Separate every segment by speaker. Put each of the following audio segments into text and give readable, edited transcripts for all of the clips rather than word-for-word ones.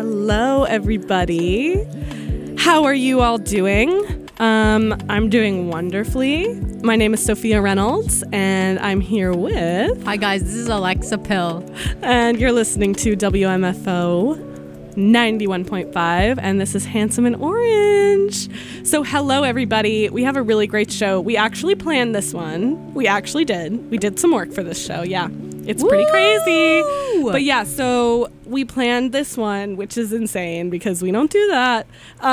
Speaker 1: Hello, everybody. How are you all doing? I'm doing wonderfully. My name is Sophia Reynolds, and I'm here with...
Speaker 2: Hi, guys. This is Alexa Pill.
Speaker 1: And you're listening to WMFO 91.5, and this is Handsome and Orange. So hello, everybody. We have a really great show. We actually planned this one. We actually did. We did some work for this show, yeah. It's pretty crazy. But yeah, so we planned this one, which is insane because we don't do that.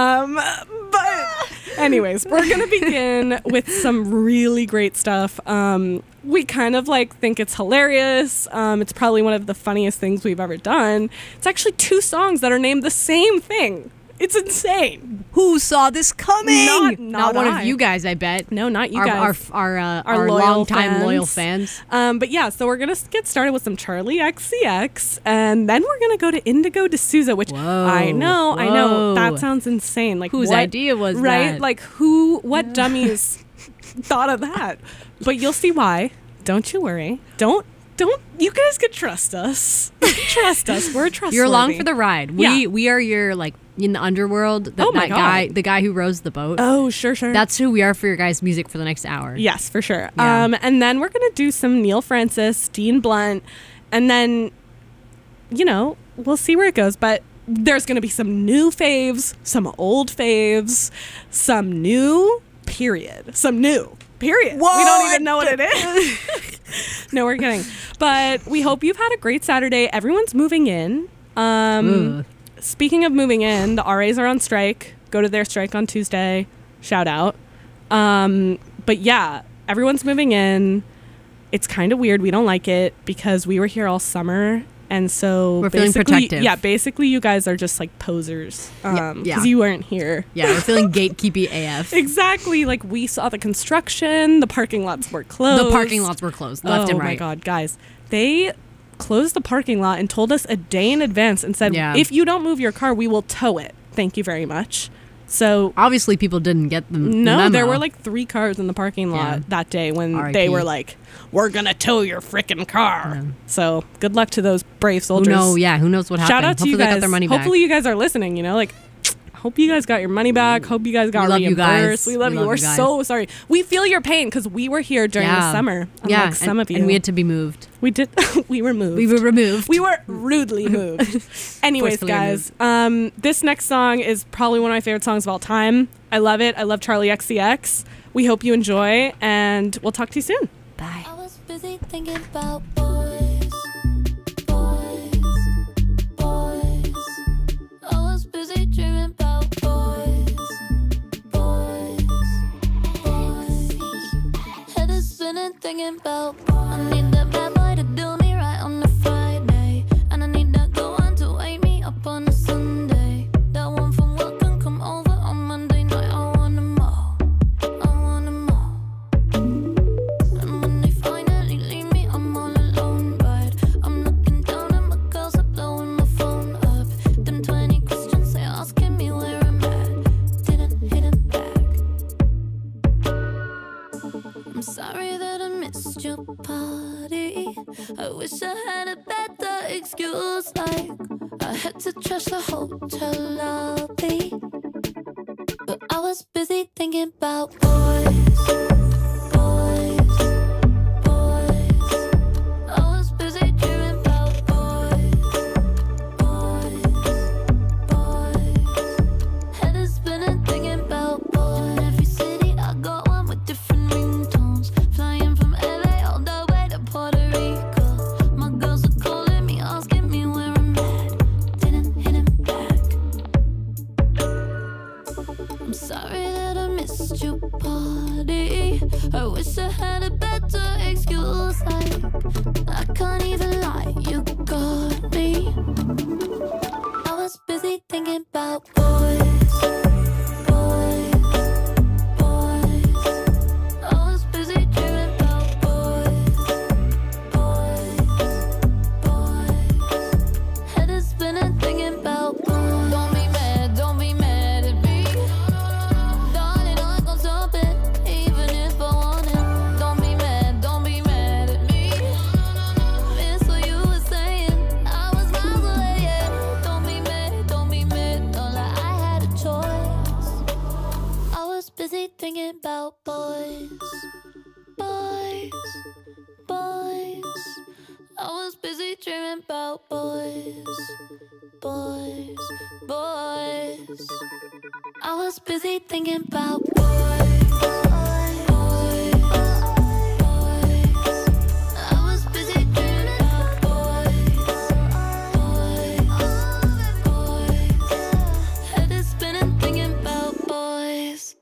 Speaker 1: But anyways, we're going to begin with some really great stuff. We kind of think it's hilarious. It's probably one of the funniest things we've ever done. It's actually 2 songs that are named the same thing. It's insane.
Speaker 2: Who saw this coming?
Speaker 1: Not
Speaker 2: one
Speaker 1: I.
Speaker 2: of you guys, I bet.
Speaker 1: No, not you guys.
Speaker 2: Our
Speaker 1: loyal
Speaker 2: long-time loyal fans.
Speaker 1: But yeah, so we're going to get started with some Charlie XCX, and then we're going to go to Indigo D'Souza, which I know. That sounds insane.
Speaker 2: Whose idea was that?
Speaker 1: Right? What dummies thought of that? But you'll see why. Don't you worry. Don't. You guys can trust us. Trust us. We're trustworthy.
Speaker 2: You're along for the ride.
Speaker 1: Yeah.
Speaker 2: We are your, in the underworld, the guy who rows the boat.
Speaker 1: Oh, sure.
Speaker 2: That's who we are for your guys' music for the next hour.
Speaker 1: Yes, for sure.
Speaker 2: Yeah.
Speaker 1: And then we're going to do some Neil Francis, Dean Blunt, and then, we'll see where it goes. But there's going to be some new faves, some old faves, some new, period. Some new. Period.
Speaker 2: What?
Speaker 1: We don't even know what it is. No, we're kidding. But we hope you've had a great Saturday. Everyone's moving in. Speaking of moving in, the RAs are on strike. Go to their strike on Tuesday. Shout out. But yeah, everyone's moving in. It's kind of weird. We don't like it because we were here all summer. And so
Speaker 2: we're feeling protective.
Speaker 1: Yeah, basically you guys are just posers. Because you weren't here.
Speaker 2: Yeah, we're feeling gatekeepy AF.
Speaker 1: Exactly. We saw the construction. The parking lots were closed.
Speaker 2: Left and right.
Speaker 1: Oh my God, guys. They closed the parking lot and told us a day in advance and said, if you don't move your car, we will tow it. Thank you very much. So
Speaker 2: obviously people didn't get them.
Speaker 1: No, there were 3 cars in the parking lot that day when
Speaker 2: R.I.P.
Speaker 1: they were we're going to tow your freaking car. Yeah. So good luck to those brave soldiers.
Speaker 2: Who knows what happened.
Speaker 1: Shout out to you guys.
Speaker 2: Hopefully they got their money back.
Speaker 1: Hopefully you guys are listening, Hope you guys got your money back. Hope you guys got reimbursed. We love you. We're so sorry. We feel your pain because we were here during the summer. Unlike some of you.
Speaker 2: And we had to be moved.
Speaker 1: We did. We were moved.
Speaker 2: We were removed.
Speaker 1: We were rudely moved. Anyways, guys, this next song is probably one of my favorite songs of all time. I love it. I love Charlie XCX. We hope you enjoy, and we'll talk to you soon.
Speaker 2: Bye.
Speaker 3: I was busy thinking about boys. I was busy dreaming about boys. Head is spinning thinking about boys. I need that bad boy to do me right on a Friday, and I need that good one to wake me up on a Sunday. That one from work can come over on Monday night. I want them all. And when they finally leave me, I'm all alone. Right? I'm looking down at my girls are blowing my phone up. Them 20 questions they asking me where I'm at. Didn't hit it back. I'm sorry that I missed your party. I wish I had a better excuse, I had to trash the hotel lobby. But I was busy thinking about boys. I was busy dreaming about boys. Head is spinning thinking about boys. In every city I got one with different ringtones. Flying from LA all the way to Puerto Rico. My girls are calling me, asking me where I'm at. Didn't hit him back. I'm sorry that I missed your party. about boys, boys, boys. I was busy thinking about boys, boys, boys. I was busy dreaming about boys, boys, boys. Head is spinning thinking about boys.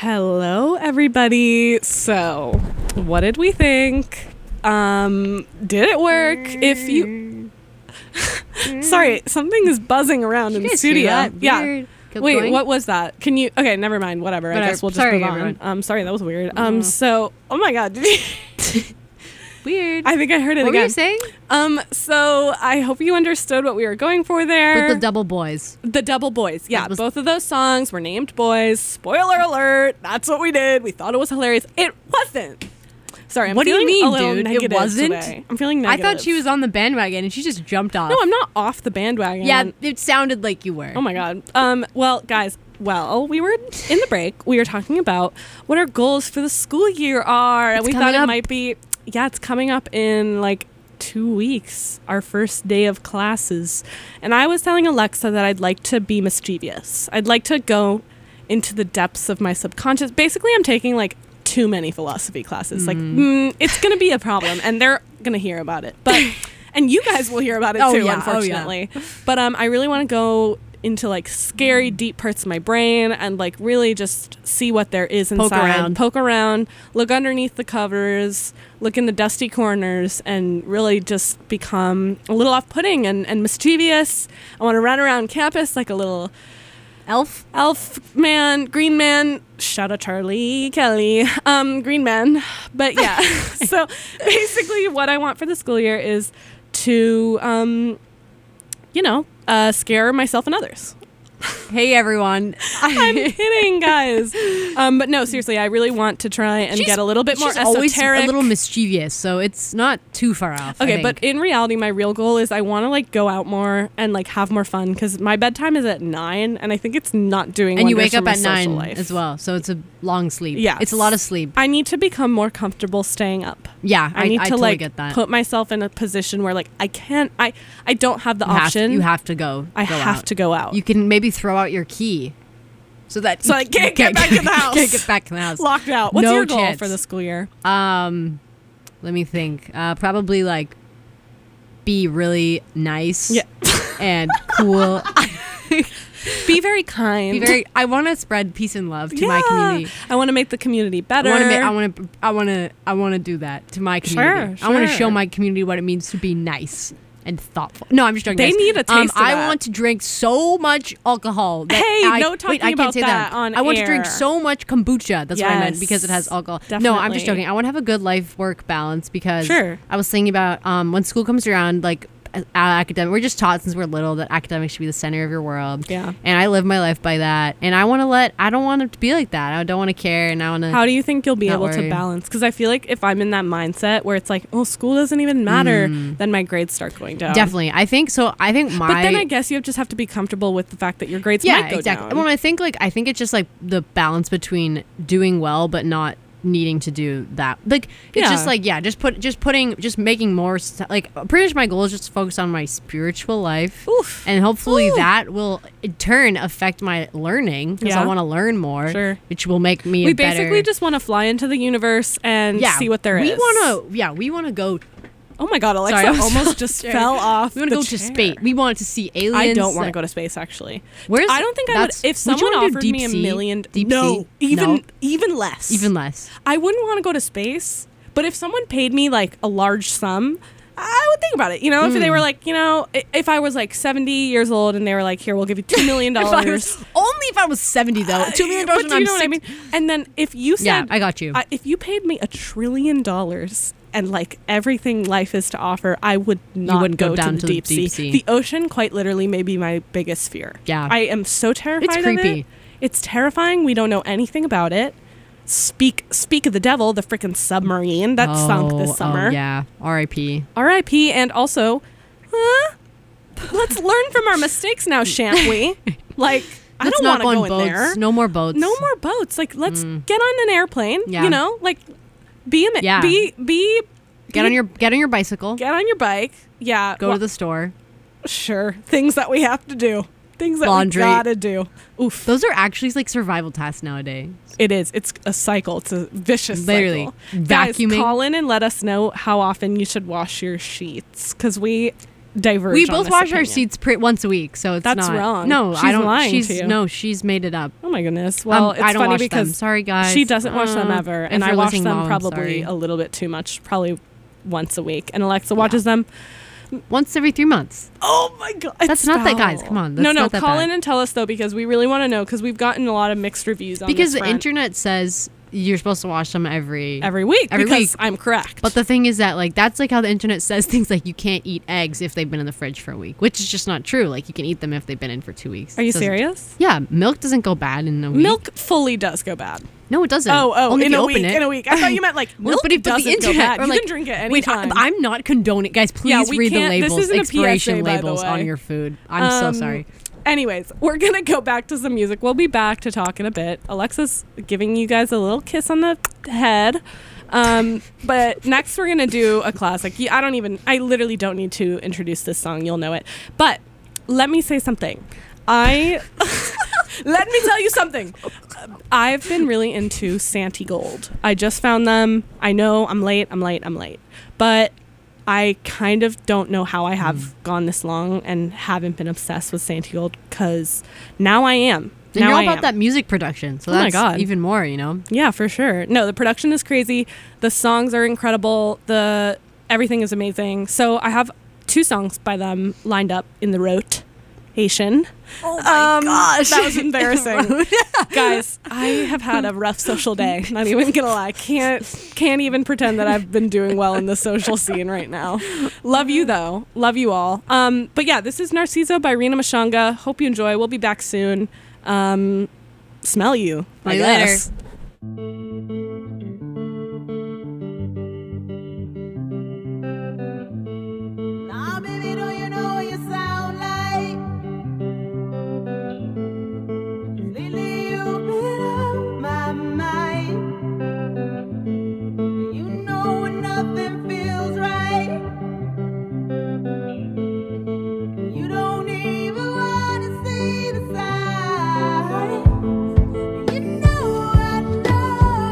Speaker 1: Hello, everybody. So, what did we think? Did it work? If you... Sorry, something is buzzing around in the studio. Yeah. Wait, going? What was that? Can you... Okay, never mind. Whatever. I guess we'll just move on. Sorry, that was weird. So, oh my God. Did you...
Speaker 2: Weird.
Speaker 1: I think I heard it again.
Speaker 2: What were you saying?
Speaker 1: So I hope you understood what we were going for there.
Speaker 2: With the Double Boys.
Speaker 1: The Double Boys. Yeah, both of those songs were named Boys. Spoiler alert. That's what we did. We thought it was hilarious. It wasn't. Sorry, I'm
Speaker 2: what do you mean,
Speaker 1: dude?
Speaker 2: It wasn't?
Speaker 1: Today. I'm feeling negative.
Speaker 2: I thought she was on the bandwagon and she just jumped off.
Speaker 1: No, I'm not off the bandwagon.
Speaker 2: Yeah, it sounded like you were.
Speaker 1: Oh my God. Well, guys, we were in the break. We were talking about what our goals for the school year are. And we thought it might be... Yeah, it's coming up in like 2 weeks, our first day of classes. And I was telling Alexa that I'd like to be mischievous. I'd like to go into the depths of my subconscious. Basically, I'm taking like too many philosophy classes. It's going to be a problem and they're going to hear about it. But and you guys will hear about it too, unfortunately. Oh, yeah. But I really want to go into like scary deep parts of my brain and like really just see what there is inside. Poke around, look underneath the covers, look in the dusty corners, and really just become a little off-putting and mischievous. I want to run around campus like a little elf man, green man. Shout out Charlie Kelly, green man. But yeah, so basically what I want for the school year is to scare myself and others.
Speaker 2: Hey, everyone.
Speaker 1: I'm kidding, guys. But no, seriously, I really want to try and get a little bit more esoteric.
Speaker 2: Always a little mischievous, so it's not too far off.
Speaker 1: Okay, but in reality, my real goal is I want to like go out more and like have more fun because my bedtime is at 9, and I think it's not doing.
Speaker 2: And you wake up at 9
Speaker 1: life.
Speaker 2: as well, so it's a long sleep.
Speaker 1: Yeah,
Speaker 2: it's a lot of sleep.
Speaker 1: I need to become more comfortable staying up.
Speaker 2: Yeah,
Speaker 1: I need to
Speaker 2: totally
Speaker 1: like
Speaker 2: get that.
Speaker 1: Put myself in a position where like I can't. I don't have the option.
Speaker 2: You have to go.
Speaker 1: I have to go out.
Speaker 2: You can maybe throw out your key. So I
Speaker 1: can't get back in the house.
Speaker 2: Can't get back in the house.
Speaker 1: Locked out. What's your goal for the school year?
Speaker 2: Let me think. Probably like be really nice and cool.
Speaker 1: Be very kind.
Speaker 2: I want to spread peace and love to my community.
Speaker 1: I want to make the community better.
Speaker 2: I want to do that to my community.
Speaker 1: Sure.
Speaker 2: I want to show my community what it means to be nice and thoughtful. No, I'm just joking.
Speaker 1: They need a taste of
Speaker 2: I
Speaker 1: that.
Speaker 2: want to drink so much alcohol.
Speaker 1: I can't say that on
Speaker 2: I want
Speaker 1: air.
Speaker 2: to drink so much kombucha. That's what I meant, because it has alcohol.
Speaker 1: Definitely.
Speaker 2: No, I'm just joking. I want to have a good life-work balance because I was thinking about when school comes around, like academic. We're just taught since we're little that academics should be the center of your world.
Speaker 1: Yeah.
Speaker 2: And I live my life by that. And I don't want it to be like that. I don't want to care. And I want to.
Speaker 1: How do you think you'll be able to balance? Because I feel like if I'm in that mindset where it's like, oh, school doesn't even matter, then my grades start going down.
Speaker 2: Definitely. I think so. But
Speaker 1: then I guess you just have to be comfortable with the fact that your grades might go down.
Speaker 2: Well, I think it's just like the balance between doing well but not needing to do that. Like it's just like just making more like pretty much my goal is just to focus on my spiritual life.
Speaker 1: Oof.
Speaker 2: And hopefully that will in turn affect my learning because I want to learn more, which will make me
Speaker 1: we basically just want to fly into the universe and see what there is.
Speaker 2: We want to go.
Speaker 1: Oh my God, Alexa almost just fell off.
Speaker 2: We want to go to space. We want to see aliens.
Speaker 1: I don't want to go to space, actually. I don't think I would. If someone offered me $1 million, even less.
Speaker 2: Even less.
Speaker 1: I wouldn't want to go to space, but if someone paid me like a large sum, I would think about it. You know, if they were like, if I was like 70 years old and they were like, here, we'll give you $2 million.
Speaker 2: Only if I was 70, though. $2 million
Speaker 1: but do you know what I mean? And then if you said,
Speaker 2: I got you.
Speaker 1: If you paid me $1 trillion and like everything life is to offer, I would not go down to the deep sea. The ocean, quite literally, may be my biggest fear.
Speaker 2: Yeah,
Speaker 1: I am so terrified.
Speaker 2: It's creepy.
Speaker 1: Of it. It's terrifying. We don't know anything about it. Speak of the devil, the freaking submarine that sunk this summer.
Speaker 2: Oh, yeah, R.I.P.
Speaker 1: R.I.P. And also, let's learn from our mistakes now, shan't we? Like, I don't want to go in there.
Speaker 2: No more boats.
Speaker 1: No more boats. Like, let's get on an airplane.
Speaker 2: Yeah.
Speaker 1: You know, like. Get
Speaker 2: on your bicycle.
Speaker 1: Get on your bike. Yeah.
Speaker 2: Go to the store.
Speaker 1: Sure. Things that we have to do. Things that we gotta do. Oof.
Speaker 2: Those are actually like survival tasks nowadays.
Speaker 1: It is. It's a cycle. It's a vicious
Speaker 2: cycle.
Speaker 1: Vacuuming. Guys, call in and let us know how often you should wash your sheets. Because we diverge.
Speaker 2: We
Speaker 1: on
Speaker 2: both
Speaker 1: this
Speaker 2: wash our
Speaker 1: opinion.
Speaker 2: seats once a week, so it's
Speaker 1: That's
Speaker 2: not
Speaker 1: wrong.
Speaker 2: No,
Speaker 1: She's
Speaker 2: I don't.
Speaker 1: lying
Speaker 2: she's
Speaker 1: to you.
Speaker 2: no, she's made it up.
Speaker 1: Oh my goodness. Well, it's
Speaker 2: I don't
Speaker 1: funny
Speaker 2: wash
Speaker 1: because
Speaker 2: them. Sorry, guys.
Speaker 1: she doesn't wash them ever,
Speaker 2: If
Speaker 1: and I
Speaker 2: you're
Speaker 1: wash
Speaker 2: listening,
Speaker 1: them
Speaker 2: Mom, I'm
Speaker 1: probably
Speaker 2: sorry.
Speaker 1: a little bit too much, probably once a week. And Alexa watches them.
Speaker 2: Once every 3 months.
Speaker 1: Oh my god,
Speaker 2: That's not that, guys. Come on, that's
Speaker 1: no,
Speaker 2: not that
Speaker 1: call
Speaker 2: bad.
Speaker 1: in and tell us though, because we really want to know, because we've gotten a lot of mixed reviews on
Speaker 2: Because
Speaker 1: this
Speaker 2: the
Speaker 1: front
Speaker 2: internet says you're supposed to wash them every
Speaker 1: week.
Speaker 2: every
Speaker 1: because
Speaker 2: week.
Speaker 1: I'm correct.
Speaker 2: But the thing is that, like, that's like how the internet says things like you can't eat eggs if they've been in the fridge for a week, which is just not true. Like, you can eat them if they've been in for 2 weeks.
Speaker 1: Are you
Speaker 2: Doesn't-
Speaker 1: serious?
Speaker 2: Yeah, milk doesn't go bad in a week.
Speaker 1: Milk fully does go bad.
Speaker 2: No, it doesn't.
Speaker 1: in
Speaker 2: Only if you
Speaker 1: a
Speaker 2: open
Speaker 1: week.
Speaker 2: it.
Speaker 1: In a week. I thought you meant like
Speaker 2: Well,
Speaker 1: milk
Speaker 2: but
Speaker 1: doesn't
Speaker 2: the internet,
Speaker 1: go bad.
Speaker 2: or
Speaker 1: You
Speaker 2: like,
Speaker 1: can drink it
Speaker 2: wait,
Speaker 1: anytime.
Speaker 2: I'm not condoning. Guys, please
Speaker 1: Yeah, we
Speaker 2: read the
Speaker 1: can't- this
Speaker 2: labels,
Speaker 1: isn't a
Speaker 2: expiration
Speaker 1: PSA, by the
Speaker 2: labels
Speaker 1: way.
Speaker 2: on your food. I'm so sorry.
Speaker 1: Anyways, we're going to go back to some music. We'll be back to talk in a bit. Alexa's giving you guys a little kiss on the head. But next we're going to do a classic. I literally don't need to introduce this song. You'll know it. But let me say something. Let me tell you something. I've been really into Santigold. I just found them. I know I'm late. But I kind of don't know how I have gone this long and haven't been obsessed with Santigold, because now I am.
Speaker 2: And
Speaker 1: Now
Speaker 2: you're all
Speaker 1: I
Speaker 2: about
Speaker 1: am.
Speaker 2: that music production, so
Speaker 1: Oh my
Speaker 2: that's
Speaker 1: God.
Speaker 2: even more, you know?
Speaker 1: Yeah, for sure. No, the production is crazy. The songs are incredible. Everything is amazing. So I have 2 songs by them lined up in the rotation.
Speaker 2: Oh my gosh.
Speaker 1: That was embarrassing. Guys, I have had a rough social day. Not even gonna lie. Can't even pretend that I've been doing well in the social scene right now. Love you though. Love you all. But yeah, this is Narciso by Rina Mashanga. Hope you enjoy. We'll be back soon. Smell you. I
Speaker 2: See you later.
Speaker 1: guess.
Speaker 4: Now, baby, don't you know what you sound like? Lately, you've been on my mind. You know when nothing feels right. You don't even want to see the signs. You know I know.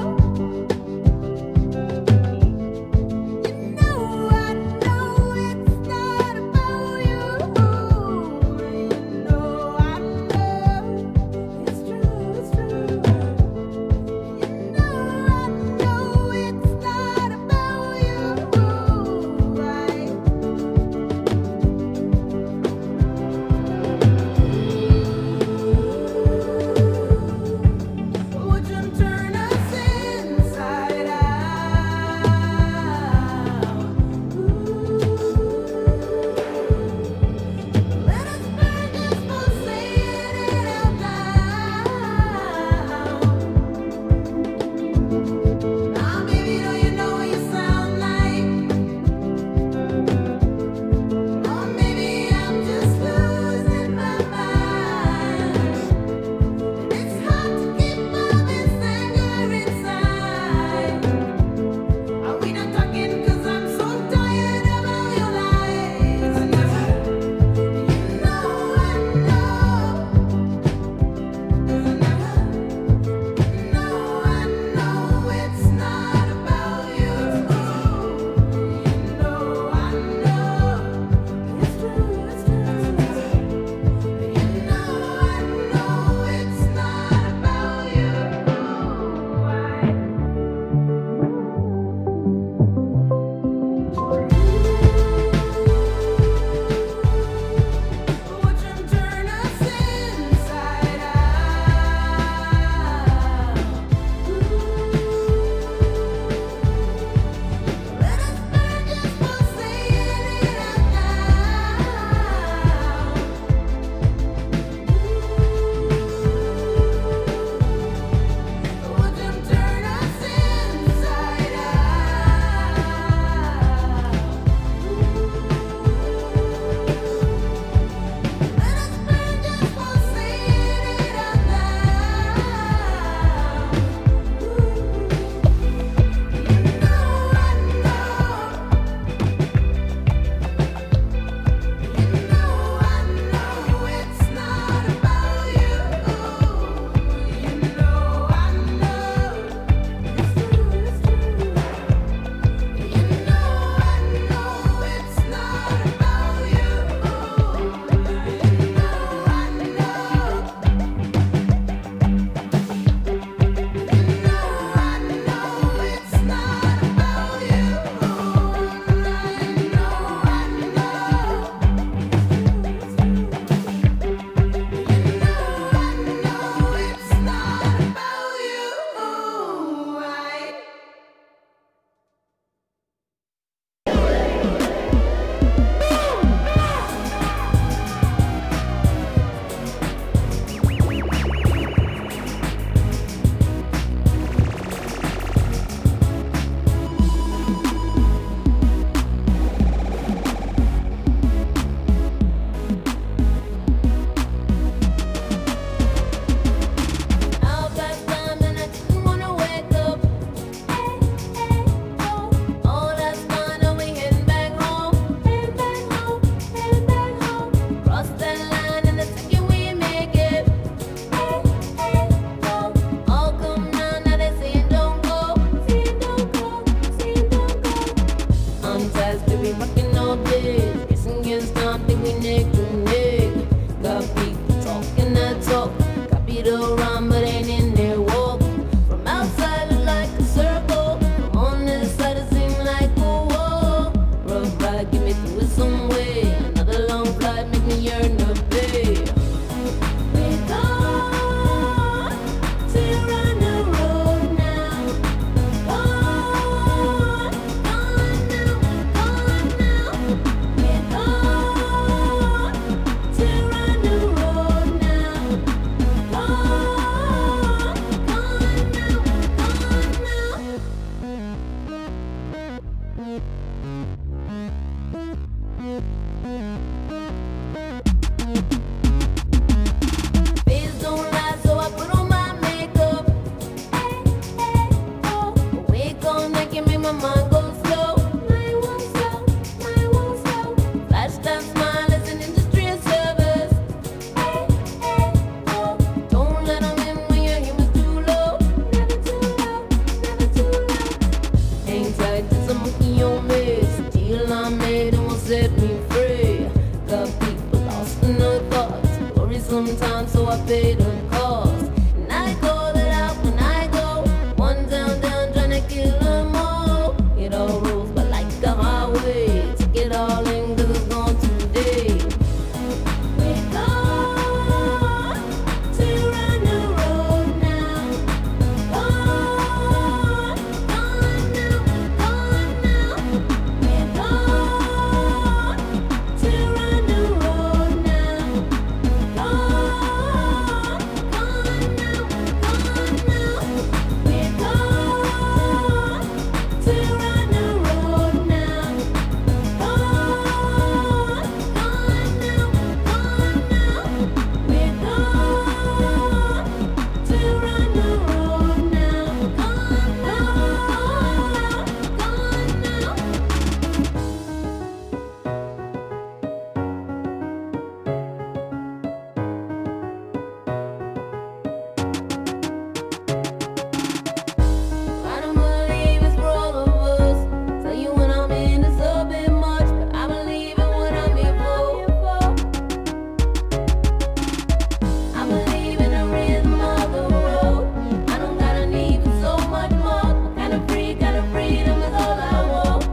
Speaker 3: you make my mind go slow. I won't slow, I won't slow. Flash that smile is an industry of service. Hey, hey, oh. Don't let them in when your humor's too low. Never too low, never too low. Hang tight, there's a monkey on me. Deal I made and will set me free. Got people lost in their thoughts. Worry sometimes, so I pay the cost. And I call it out when I go. One down, down, trying to kill them all. It all rolls, but like the highway. Take it all in, 'cause it's gone today. We're gone to run the road now. Gone, gone now, gone now. We're gone to run the road now. Gone, gone now, gone now. We're gone to run the road now. Gone, gone now, gone now. We're gone to run the road now. Gone, gone now. I don't believe it's for all of us. Tell you when I'm in, it's a bit much, but I believe in what I'm here for. I believe in the rhythm of the road. I don't gotta need for so much more. Kind of freedom is all I want.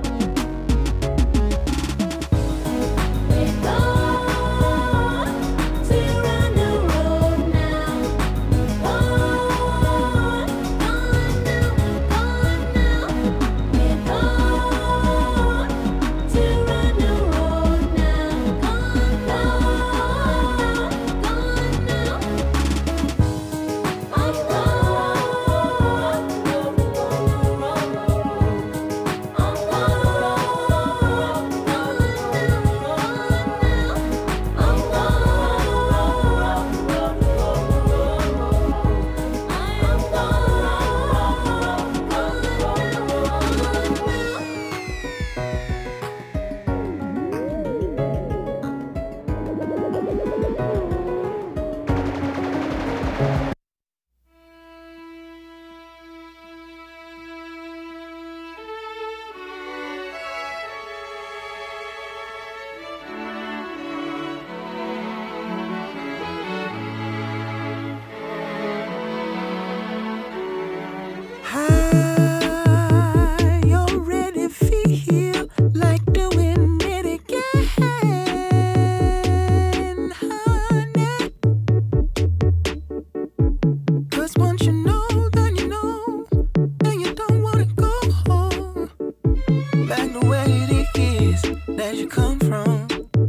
Speaker 3: We're gone to run the road now. Gone, gone now, gone now. We're gone to run the road now. Gone, gone, gone now. I'm
Speaker 5: I already feel like doing it again, honey. 'Cause once you know, then you know, and you don't wanna go home back the way it is that you come from.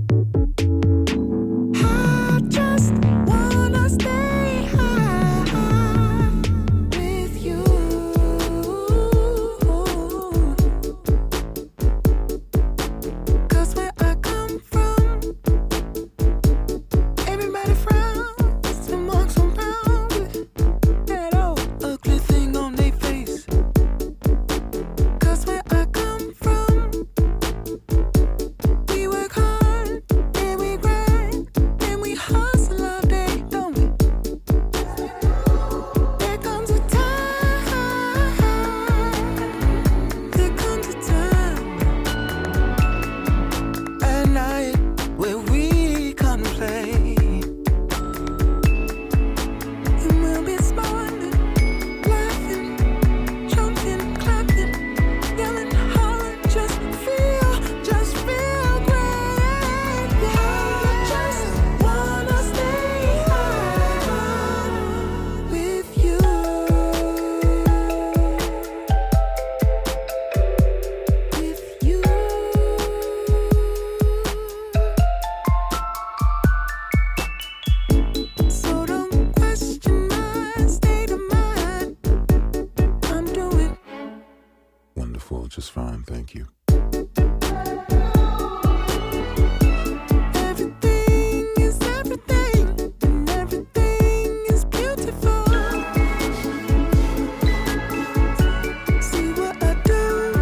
Speaker 5: I just wanna stay high with you. 'Cause where I come from, everybody frowns and walks around with that old ugly thing on their face. 'Cause where I come from, we work hard and we grind and we hustle all day, don't we? There comes a time, there comes a time at night where we contemplate, and we'll be smiling, laughing, jumping, clapping, yelling, hollering, just feel great. Yeah, I just wanna stay high with you. With you. So don't question my state of mind. I'm doing
Speaker 6: Wonderful, just fine, thank you.
Speaker 5: everything is everything, and everything is beautiful. See what I do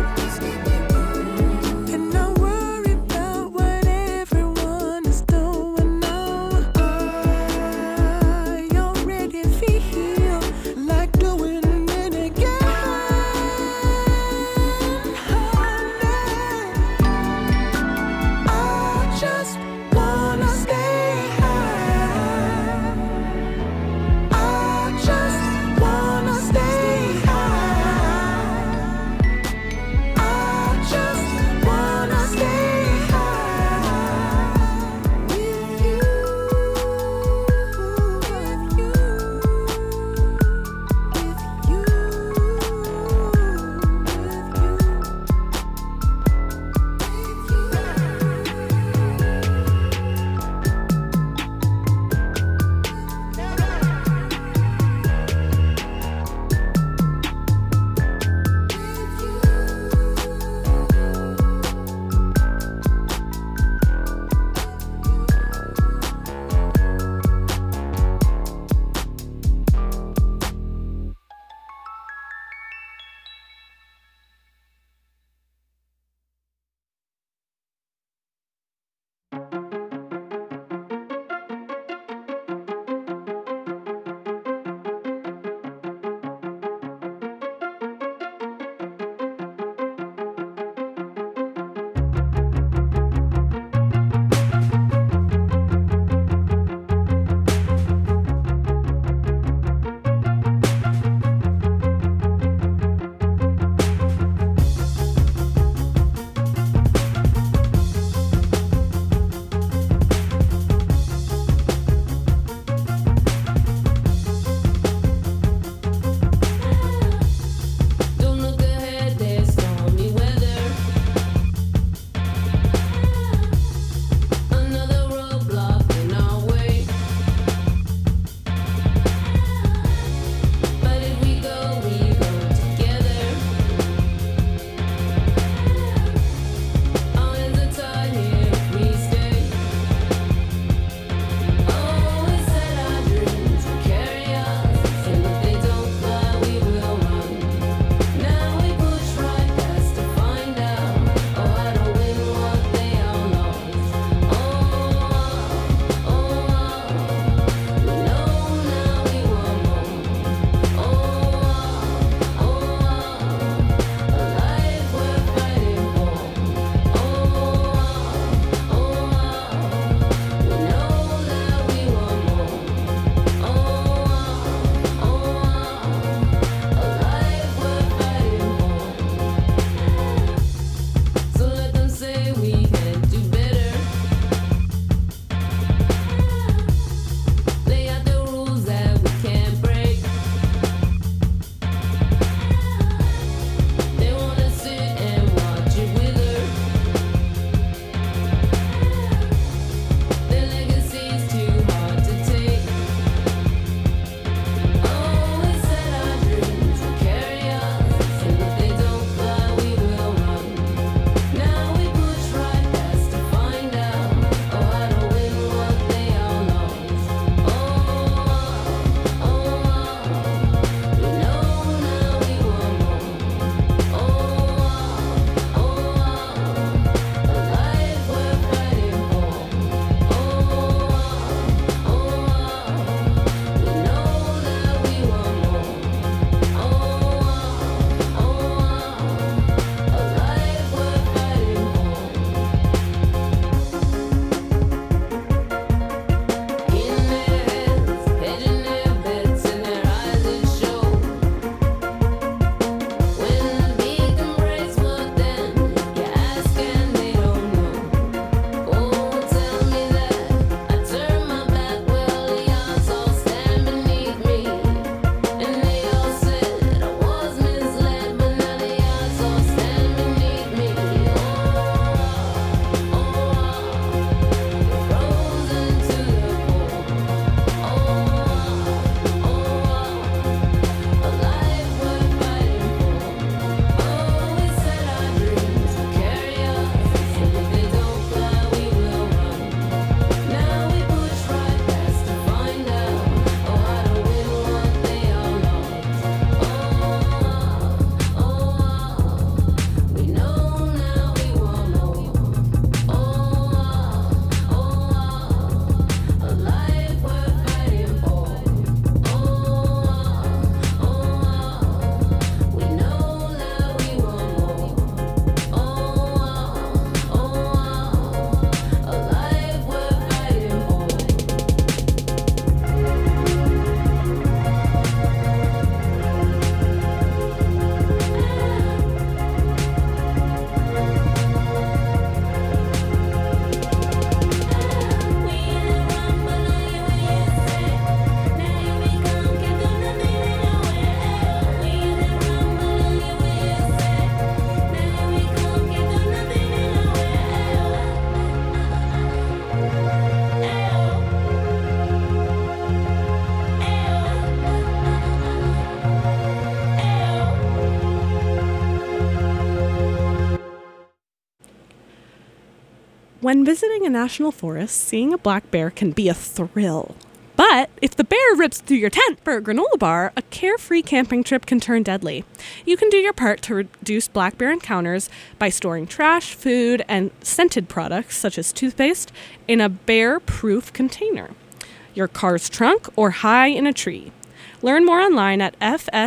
Speaker 1: When visiting a national forest, seeing a black bear can be a thrill. But if the bear rips through your tent for a granola bar, a carefree camping trip can turn deadly. You can do your part to reduce black bear encounters by storing trash, food, and scented products, such as toothpaste, in a bear-proof container, your car's trunk, or high in a tree. Learn more online at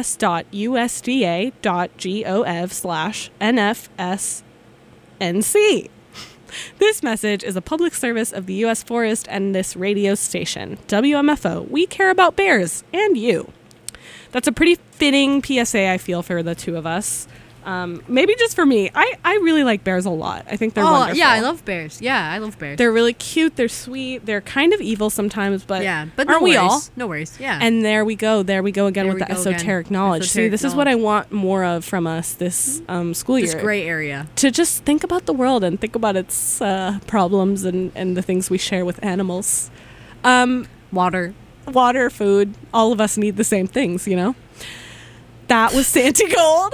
Speaker 1: fs.usda.gov/NFSNC. This message is a public service of the U.S. Forest and this radio station, WMFO. We care about bears and you. That's a pretty fitting PSA, I feel, for the two of us. Maybe just for me. I really like bears a lot. I think they're wonderful.
Speaker 2: Yeah, I love bears. Yeah, I love bears.
Speaker 1: They're really cute. They're sweet. They're kind of evil sometimes, but
Speaker 2: but
Speaker 1: aren't we all?
Speaker 2: No worries. Yeah.
Speaker 1: And there we go. There we go again with the esoteric knowledge. See, this is what I want more of from us this school year.
Speaker 2: This gray area.
Speaker 1: To just think about the world and think about its problems and the things we share with animals.
Speaker 2: Water,
Speaker 1: food. All of us need the same things, you know? That was Santigold.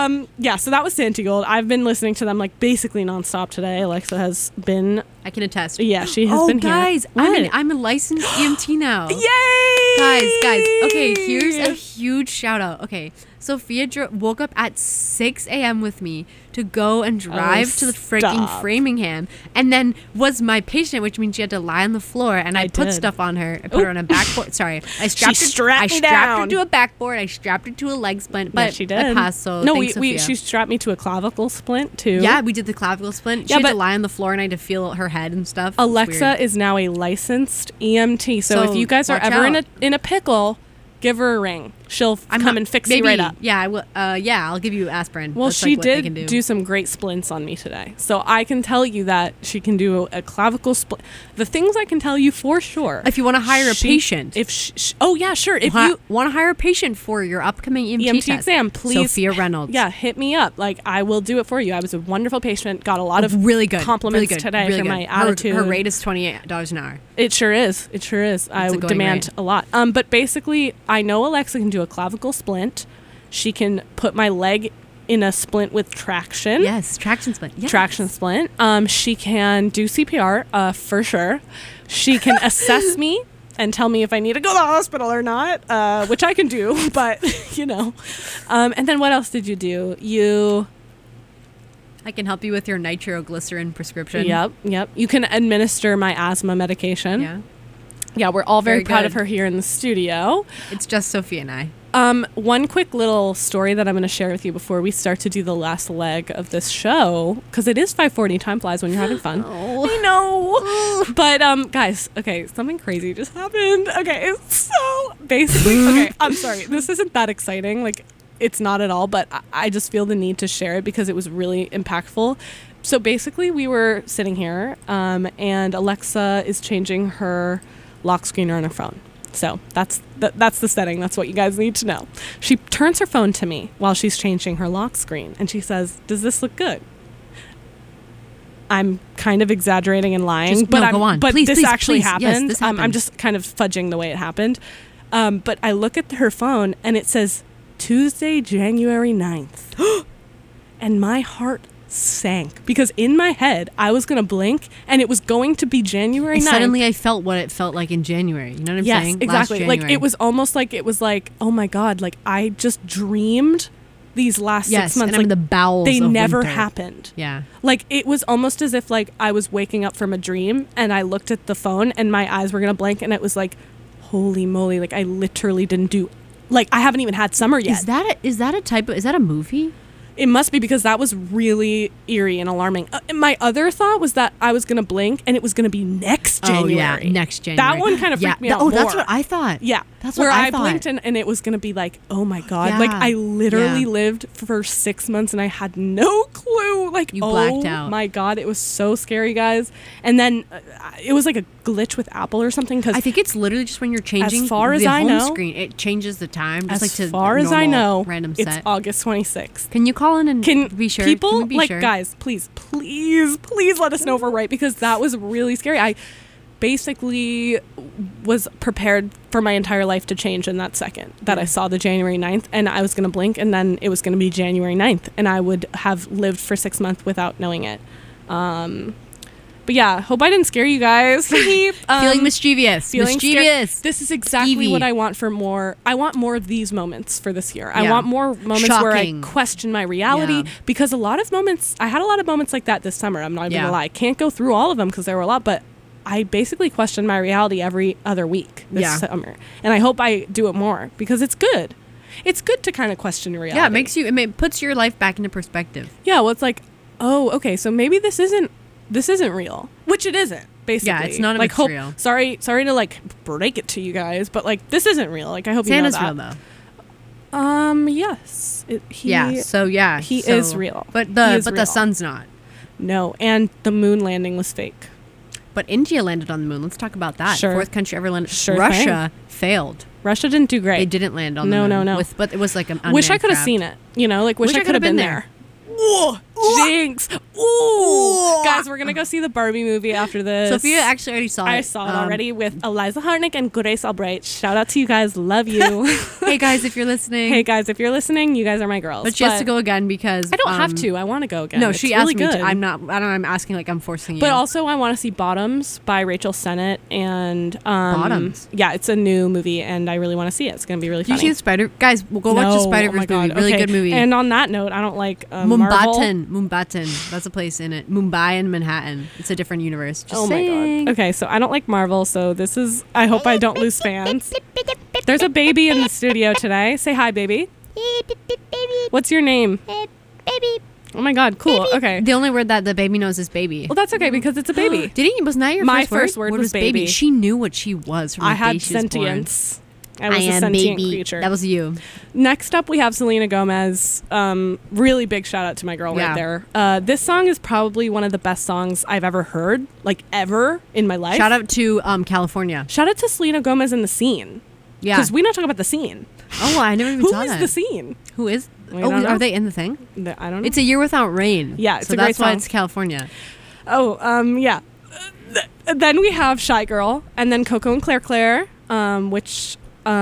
Speaker 1: So that was Santigold. I've been listening to them like basically nonstop today. Alexa has been.
Speaker 2: I can attest.
Speaker 1: Yeah, she has been here.
Speaker 2: Guys, I'm a licensed EMT now.
Speaker 1: Yay!
Speaker 2: Guys. Okay, here's a huge shout out. Okay, Sophia woke up at 6 a.m. with me to go and drive to the freaking Framingham, and then was my patient, which means she had to lie on the floor, and I put stuff on her. I put her on a backboard. Sorry, I strapped her to a backboard. I strapped her to a leg splint, but
Speaker 1: she did.
Speaker 2: I passed. So
Speaker 1: no,
Speaker 2: thanks,
Speaker 1: she strapped me to a clavicle splint too.
Speaker 2: Yeah, we did the clavicle splint. She had to lie on the floor, and I had to feel her head and stuff.
Speaker 1: Alexa is now a licensed EMT, so if you guys are ever in a pickle, give her a ring. She'll come and fix you right up.
Speaker 2: Yeah, I will. I'll give you aspirin.
Speaker 1: Well,
Speaker 2: That's
Speaker 1: she
Speaker 2: what
Speaker 1: did do some great splints on me today. So I can tell you that she can do a clavicle splint. The things I can tell you for sure.
Speaker 2: If you want to hire a patient.
Speaker 1: Oh, yeah, sure. If you
Speaker 2: want to hire a patient for your upcoming EMT test,
Speaker 1: exam, please.
Speaker 2: Sophia Reynolds.
Speaker 1: Yeah, hit me up. Like, I will do it for you. I was a wonderful patient. Got a lot of
Speaker 2: really good
Speaker 1: compliments today for my attitude.
Speaker 2: Her rate is $28 an hour.
Speaker 1: It sure is. I demand a lot. But basically, I know Alexa can do a clavicle splint. She can put my leg in a splint with traction.
Speaker 2: Yes, traction splint. Yes.
Speaker 1: Traction splint. She can do CPR for sure. She can assess me and tell me if I need to go to the hospital or not, which I can do, but, you know. And then what else did you do?
Speaker 2: I can help you with your nitroglycerin prescription.
Speaker 1: Yep. You can administer my asthma medication.
Speaker 2: Yeah.
Speaker 1: Yeah, we're all very proud of her here in the studio.
Speaker 2: It's just Sophia and I.
Speaker 1: One quick little story that I'm going to share with you before we start to do the last leg of this show, because it is 5:40. Time flies when you're having fun.
Speaker 2: Oh.
Speaker 1: I know. But guys, okay, something crazy just happened. Okay, so basically, okay, I'm sorry. This isn't that exciting. Like, it's not at all. But I just feel the need to share it because it was really impactful. So basically, we were sitting here, and Alexa is changing her lock screen on her phone. So that's the setting. That's what you guys need to know. She turns her phone to me while she's changing her lock screen, and she says, "Does this look good?" I'm kind of exaggerating and lying, but
Speaker 2: go on.
Speaker 1: But
Speaker 2: please,
Speaker 1: this actually happened.
Speaker 2: Yes, this happened.
Speaker 1: I'm just kind of fudging the way it happened. But I look at her phone, and it says Tuesday, January 9th. And my heart sank because in my head I was gonna blink and it was going to be January 9th.
Speaker 2: Suddenly I felt what it felt like in January. You know what I'm saying?
Speaker 1: Yes, exactly. Like it was almost like oh my god, like I just dreamed these last 6 months.
Speaker 2: And I'm in the bowels
Speaker 1: they
Speaker 2: of
Speaker 1: never
Speaker 2: winter.
Speaker 1: happened.
Speaker 2: Yeah.
Speaker 1: Like it was almost as if like I was waking up from a dream and I looked at the phone and my eyes were gonna blink and it was like, holy moly, like I literally didn't do, like I haven't even had summer yet.
Speaker 2: Is that a movie?
Speaker 1: It must be because that was really eerie and alarming. My other thought was that I was going to blink and it was going to be next January.
Speaker 2: Oh, yeah, next January.
Speaker 1: That one kind of freaked me out more.
Speaker 2: That's what I thought.
Speaker 1: Yeah.
Speaker 2: That's what I thought.
Speaker 1: blinked and it was going to be like, oh my God.
Speaker 2: Yeah.
Speaker 1: Like I literally lived for 6 months and I had no clue. Like,
Speaker 2: you blacked out.
Speaker 1: Oh my God. It was so scary, guys. And then it was like a glitch with Apple or something. Cause
Speaker 2: I think it's literally just when you're changing
Speaker 1: as far as
Speaker 2: the
Speaker 1: I
Speaker 2: home
Speaker 1: know,
Speaker 2: screen, it changes the time. Just
Speaker 1: as
Speaker 2: like to
Speaker 1: far as I know,
Speaker 2: random set.
Speaker 1: it's August 26th.
Speaker 2: Can you call in and be sure?
Speaker 1: People,
Speaker 2: Can we be
Speaker 1: like,
Speaker 2: sure?
Speaker 1: guys, please let us know if we're right because that was really scary. I basically was prepared for my entire life to change in that second that I saw the January 9th and I was going to blink and then it was going to be January 9th and I would have lived for 6 months without knowing it. But yeah, hope I didn't scare you guys.
Speaker 2: Feeling mischievous.
Speaker 1: Feeling
Speaker 2: mischievous.
Speaker 1: scared. This is exactly
Speaker 2: Skeevy.
Speaker 1: what I want for more. I want more of these moments for this year. I
Speaker 2: Yeah.
Speaker 1: want more moments where I
Speaker 2: Shocking.
Speaker 1: question my reality,
Speaker 2: Yeah.
Speaker 1: because I had a lot of moments like that this summer. I'm not even
Speaker 2: Yeah.
Speaker 1: gonna lie. Can't go through all of them because there were a lot, but I basically question my reality every other week this
Speaker 2: Yeah.
Speaker 1: summer. And I hope I do it more because it's good. It's good to kind of question your reality.
Speaker 2: Yeah, it puts your life back into perspective.
Speaker 1: Yeah, well, it's like, oh, okay, so maybe this isn't real, which it isn't. Basically,
Speaker 2: Yeah, it's none of
Speaker 1: like
Speaker 2: it's
Speaker 1: hope.
Speaker 2: real.
Speaker 1: Sorry to like break it to you guys, but like this isn't real. Like I hope
Speaker 2: Santa's
Speaker 1: you know
Speaker 2: real
Speaker 1: that.
Speaker 2: though.
Speaker 1: Yes. He
Speaker 2: He
Speaker 1: is real.
Speaker 2: But
Speaker 1: He
Speaker 2: the
Speaker 1: is
Speaker 2: but
Speaker 1: real.
Speaker 2: the sun's not.
Speaker 1: No, and the moon landing was fake.
Speaker 2: But India landed on the moon. Let's talk about that.
Speaker 1: Sure.
Speaker 2: Fourth country ever landed.
Speaker 1: Sure
Speaker 2: Russia failed.
Speaker 1: Russia didn't do great.
Speaker 2: They didn't land on
Speaker 1: No,
Speaker 2: the
Speaker 1: no,
Speaker 2: moon.
Speaker 1: no.
Speaker 2: But it was like an
Speaker 1: Wish I
Speaker 2: unmanned
Speaker 1: could have
Speaker 2: craft.
Speaker 1: seen it. You know, like wish I could have been there. Whoa, jinx! Ooh, guys, we're gonna go see the Barbie movie after this.
Speaker 2: Sophia actually already saw it.
Speaker 1: I saw it already with Eliza Hartnick and Grace Albright. Shout out to you guys. Love you.
Speaker 2: Hey guys, if you're listening.
Speaker 1: Hey guys, if you're listening, you guys are my girls.
Speaker 2: But she has to go again because
Speaker 1: I don't have to. I want to go again.
Speaker 2: No,
Speaker 1: It's
Speaker 2: she
Speaker 1: really
Speaker 2: asked me
Speaker 1: good.
Speaker 2: to. I'm asking like I'm forcing you.
Speaker 1: But also, I want to see Bottoms by Rachel Sennett and
Speaker 2: Bottoms?
Speaker 1: Yeah, it's a new movie, and I really want to see it. It's gonna be really
Speaker 2: Did you
Speaker 1: funny.
Speaker 2: see the Spider? Guys, we'll go watch the
Speaker 1: No,
Speaker 2: Spider-Verse
Speaker 1: oh my God.
Speaker 2: movie. Really
Speaker 1: Okay.
Speaker 2: good movie.
Speaker 1: And on that note, I don't like Marvel.
Speaker 2: Mumbattan. That's a place in it. Mumbai and Manhattan. It's a different universe. Just
Speaker 1: Oh my
Speaker 2: saying.
Speaker 1: god. Okay, so I don't like Marvel, so this is. I hope I don't lose fans. There's a baby in the studio today. Say hi, baby. What's your name?
Speaker 3: Baby.
Speaker 1: Oh my god, cool. Okay.
Speaker 2: The only word that the baby knows is baby.
Speaker 1: Well, that's okay because it's a baby.
Speaker 2: Wasn't that your
Speaker 1: My
Speaker 2: first word?
Speaker 1: first word
Speaker 2: What
Speaker 1: was baby.
Speaker 2: She knew what she was from
Speaker 1: I
Speaker 2: the day
Speaker 1: had
Speaker 2: she was born.
Speaker 1: sentience. I was a sentient creature.
Speaker 2: That was you.
Speaker 1: Next up, we have Selena Gomez. Really big shout out to my girl right there. This song is probably one of the best songs I've ever heard, like ever in my life.
Speaker 2: Shout out to California.
Speaker 1: Shout out to Selena Gomez and The Scene.
Speaker 2: Yeah.
Speaker 1: Because we not talk about The Scene.
Speaker 2: Oh, I never even
Speaker 1: Who
Speaker 2: saw
Speaker 1: is
Speaker 2: that.
Speaker 1: The Scene?
Speaker 2: Who is?
Speaker 1: We don't know.
Speaker 2: Are they in the thing?
Speaker 1: I don't know.
Speaker 2: It's A Year Without Rain.
Speaker 1: Yeah, it's
Speaker 2: so
Speaker 1: a great
Speaker 2: that's why
Speaker 1: song.
Speaker 2: it's California.
Speaker 1: Yeah. Then we have Shy Girl, and then Coco and Claire Claire, which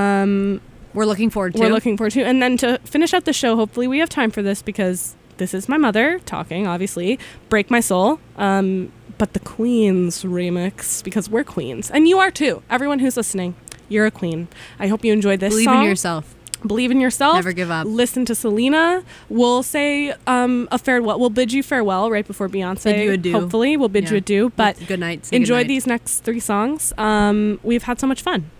Speaker 2: We're looking forward to.
Speaker 1: we're looking forward to. And then to finish out the show, hopefully we have time for this because this is my mother talking, obviously. Break My Soul. But the Queens remix, because we're queens. And you are too. Everyone who's listening, you're a queen. I hope you enjoyed this
Speaker 2: Believe
Speaker 1: song.
Speaker 2: in yourself.
Speaker 1: Believe in yourself.
Speaker 2: Never give up.
Speaker 1: Listen to Selena. We'll say a farewell. We'll bid you farewell right before Beyonce.
Speaker 2: Bid you adieu.
Speaker 1: Hopefully, we'll bid you adieu. But
Speaker 2: good night. Say
Speaker 1: enjoy
Speaker 2: good night.
Speaker 1: these next 3 songs. We've had so much fun.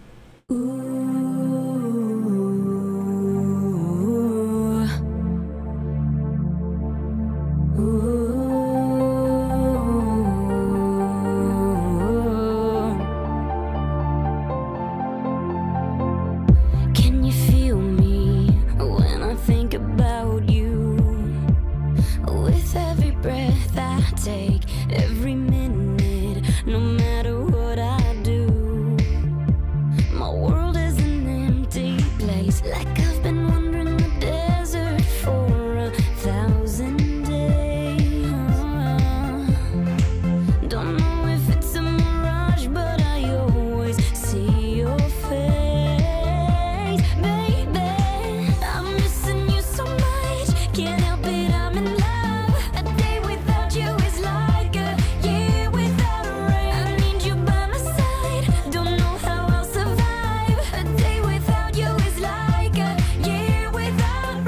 Speaker 3: Can you feel me when I think about you? With every breath I take, every minute, no matter what I do, my world is an empty place. Like I've been wandering the desert for 1,000 days. Don't know if it's a mirage, but I always see your face. Baby, I'm missing you so much. Can't help it, I'm in love. A day without you is like a year without rain. I need you by my side, don't know how I'll survive. A day without you is like a year without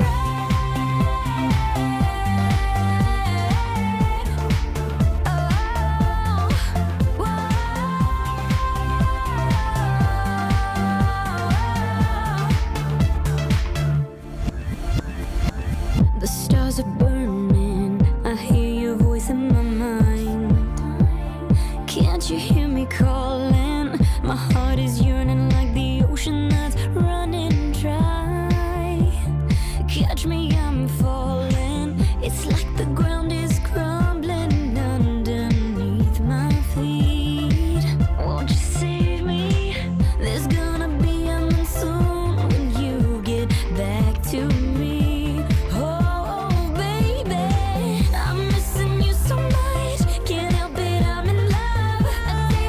Speaker 3: The stars are burning, I hear your voice in my mind. Can't you hear me calling? My heart is yearning like the ocean that's running dry. Catch me, I'm falling. It's like the ground is crumbling underneath my feet. Won't you save me? There's gonna be a monsoon when you get back to me. Oh, baby, I'm missing you so much. Can't help it, I'm in love. A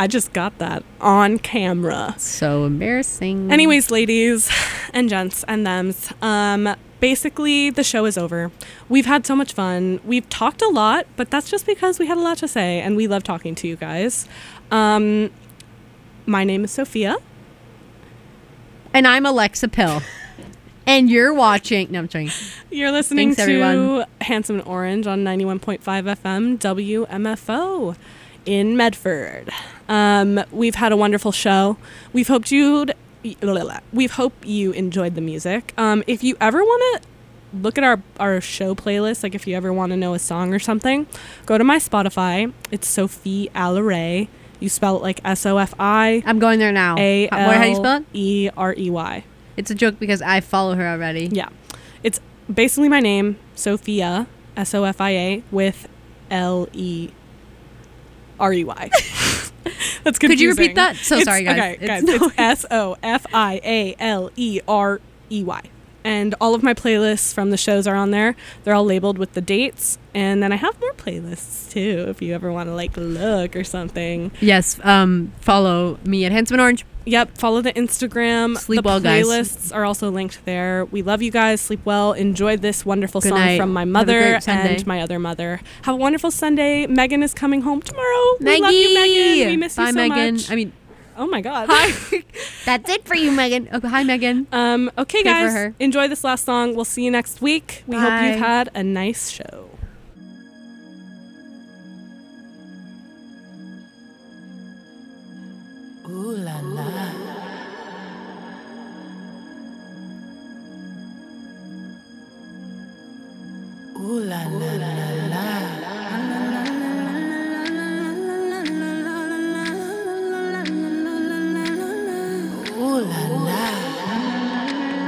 Speaker 1: I just got that on camera.
Speaker 2: So embarrassing.
Speaker 1: Anyways, ladies and gents and thems, basically the show is over. We've had so much fun. We've talked a lot, but that's just because we had a lot to say and we love talking to you guys. My name is Sophia.
Speaker 2: And I'm Alexa Pill. And you're watching... No, I'm joking.
Speaker 1: You're listening
Speaker 2: Thanks,
Speaker 1: to
Speaker 2: everyone.
Speaker 1: Handsome and Orange on 91.5 FM WMFO in Medford. We've had a wonderful show. We hope you enjoyed the music. If you ever want to look at our show playlist, like if you ever want to know a song or something, go to my Spotify. It's Sophie Alarey. You spell it like SOFI.
Speaker 2: I'm going there now. How do you spell it?
Speaker 1: ALEREY.
Speaker 2: It's a joke because I follow her already.
Speaker 1: Yeah. It's basically my name, Sophia, SOFIA, with LEREY. That's confusing.
Speaker 2: Could you repeat that? Sorry, guys.
Speaker 1: Okay, guys. It's SOFIALEREY. And all of my playlists from the shows are on there. They're all labeled with the dates. And then I have more playlists, too, if you ever want to, like, look or something.
Speaker 2: Yes. Follow me at Handsome and Orange.
Speaker 1: Yep. Follow the Instagram.
Speaker 2: Sleep well, guys.
Speaker 1: The playlists are also linked there. We love you guys. Sleep well. Enjoy this wonderful
Speaker 2: Good
Speaker 1: song
Speaker 2: night.
Speaker 1: from my
Speaker 2: Have a
Speaker 1: mother
Speaker 2: great Sunday.
Speaker 1: and my other mother. Have a wonderful Sunday. Megan is coming home tomorrow.
Speaker 2: Maggie.
Speaker 1: We love you, Megan. We miss
Speaker 2: Bye,
Speaker 1: you so
Speaker 2: Megan.
Speaker 1: much.
Speaker 2: I mean,
Speaker 1: oh my God.
Speaker 2: hi. That's it for you, Megan. Okay, hi, Megan.
Speaker 1: Okay,
Speaker 2: Pray for
Speaker 1: guys.
Speaker 2: her.
Speaker 1: Enjoy this last song. We'll see you next week. We hope
Speaker 2: Bye.
Speaker 1: you've had a nice show.
Speaker 4: Ooh la la. Ooh la la la la. Ooh la la.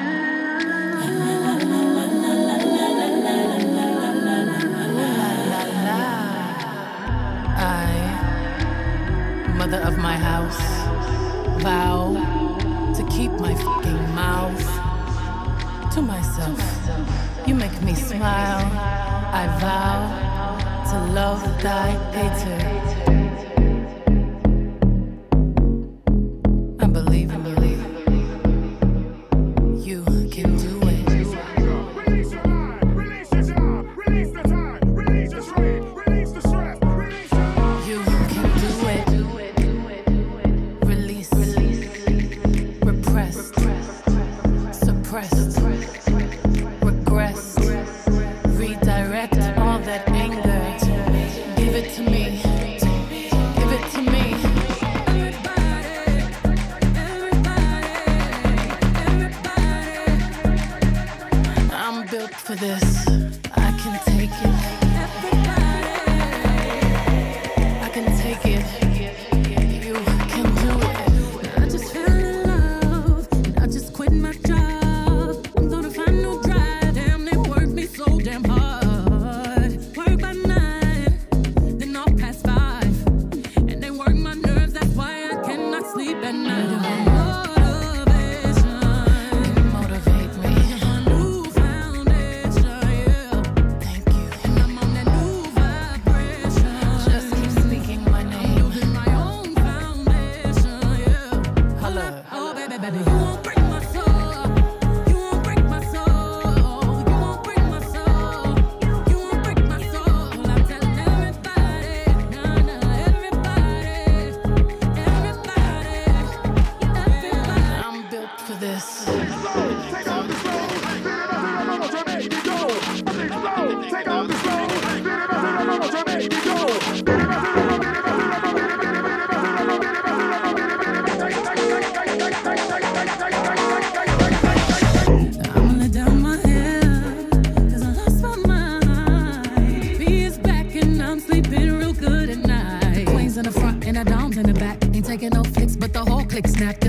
Speaker 4: I, mother of my house, vow to keep my fucking mouth to myself. You make me smile. I vow to love thy hater. I believe and believe you can do it.
Speaker 7: Release your mind, release your job, release the time, release the strain, release the stress, release your...
Speaker 4: You can do it. Release, repressed, suppressed, regressed. Redirect all that anger. Give it to me. Give it to me. I'm built for this. I can take it. I can take it. You can do it.
Speaker 3: I just fell in love, and I just quit my job. I'm gonna find no drive. Damn, they work me so damn hard. Work by 9, then off past 5, and they work my nerves. That's why I cannot sleep at night.
Speaker 4: Motivate me.
Speaker 3: A new foundation, yeah.
Speaker 4: Thank you.
Speaker 3: And I'm on that new vibration.
Speaker 4: Just keep speaking my name.
Speaker 3: Building my own foundation, yeah.
Speaker 4: Holla.
Speaker 3: Oh, baby, baby, you won't break my soul. You won't break my soul. You won't break my soul. You won't break my soul. I'm telling everybody, everybody.
Speaker 4: I'm built for this.
Speaker 7: Take off the slow, spin it up to the mama to make me go. I think slow, take off the slow, spin it up to the mama to make me go. Spin it up to the mama, spin it up to the mama, spin it up to the mama, spin it up to the mama, spin it up to the mama.
Speaker 3: I'm gonna let down my hair, 'cause I lost my mind. B is back and I'm sleeping real good at night. Queens in the front and the doms in the back. Ain't taking no flicks, but the whole click snap.